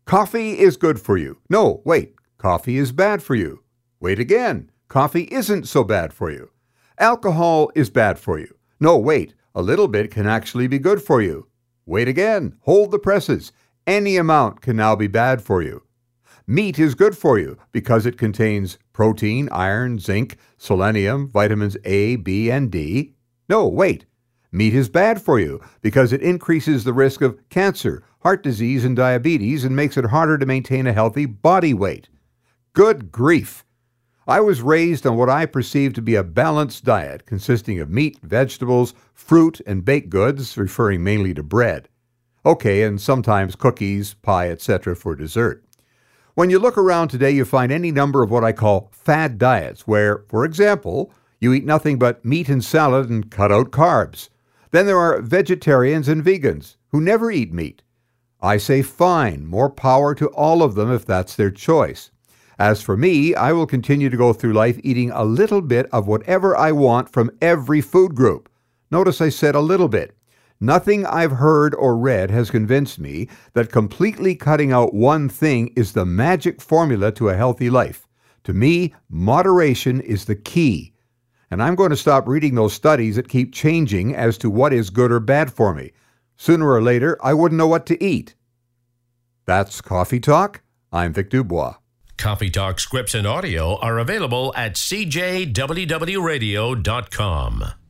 Coffee is good for you. No, wait. Coffee is bad for you. Wait again. Coffee isn't so bad for you. Alcohol is bad for you. No, wait. A little bit can actually be good for you. Wait again. Hold the presses. Any amount can now be bad for you. Meat is good for you because it contains protein, iron, zinc, selenium, vitamins A, B, and D. No, wait. Meat is bad for you because it increases the risk of cancer, heart disease, and diabetes and makes it harder to maintain a healthy body weight. Good grief! I was raised on what I perceived to be a balanced diet consisting of meat, vegetables, fruit, and baked goods, referring mainly to bread. Okay, and sometimes cookies, pie, etc. for dessert. When you look around today, you find any number of what I call fad diets, where, for example, you eat nothing but meat and salad and cut out carbs. Then there are vegetarians and vegans who never eat meat. I say fine, more power to all of them if that's their choice. As for me, I will continue to go through life eating a little bit of whatever I want from every food group. Notice I said a little bit. Nothing I've heard or read has convinced me that completely cutting out one thing is the magic formula to a healthy life. To me, moderation is the key. And I'm going to stop reading those studies that keep changing as to what is good or bad for me. Sooner or later, I wouldn't know what to eat. That's Coffee Talk. I'm Vic Dubois. Coffee Talk scripts and audio are available at cjwwradio.com.